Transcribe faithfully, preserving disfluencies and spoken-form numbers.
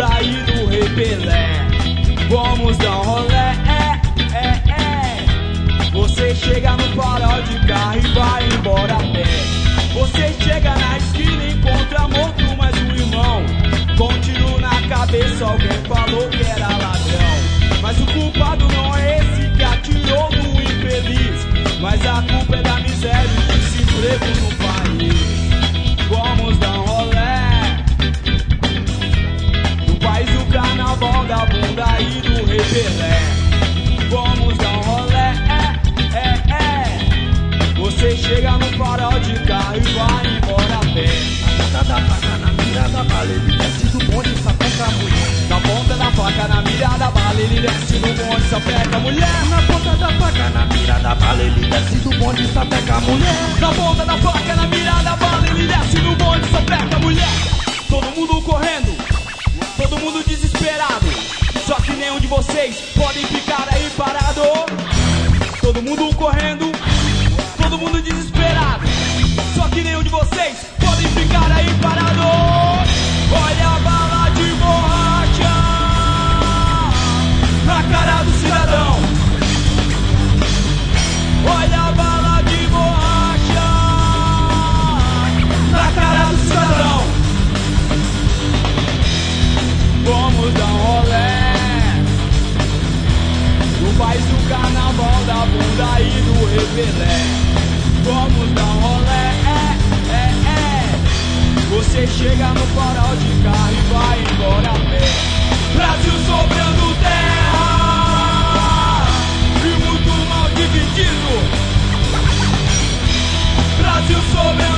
bunda e do Rei Pelé. Vamos dar um rolê, é, é, é. Você chega no farol de carro e vai embora a pé. Você chega na esquina e encontra morto mais um irmão. Com um tiro na cabeça, alguém falou que era ladrão. Mas o culpado não é esse que atirou no infeliz, mas a culpa é da miséria e do desemprego no país. Vamos dar um rolé do país do carnaval, da bunda e do Rei Pelé. Vamos dar um rolé, é, é, é. Você chega no farol de carro e vai embora a pé. Na ponta da faca, na mira da bala, ele desce do bonde, sapeca a mulher. Na ponta da faca, na mira da bala, ele desce do bonde, sapeca a mulher. Na ponta da faca, na mira da bala, ele desce do bonde, sapeca a mulher. Na ponta da faca, na mira da bala, ele desce do bonde, sapeca a mulher. Todo mundo correndo, todo mundo desesperado. Só que nenhum de vocês podem ficar aí parado. Todo mundo correndo, todo mundo desesperado. Só que nenhum de vocês podem ficar aí parado. Olha a bala de borracha na cara do cidadão. Olha a bala de borracha na cara do cidadão. Vamos dar um rolé no país do carnaval, da bunda e do Rei Pelé. Vamos dar um rolé, é, é, é. Você chega no farol de carro e vai embora a pé. Brasil sobrando terra e muito mal dividido. Brasil sobrando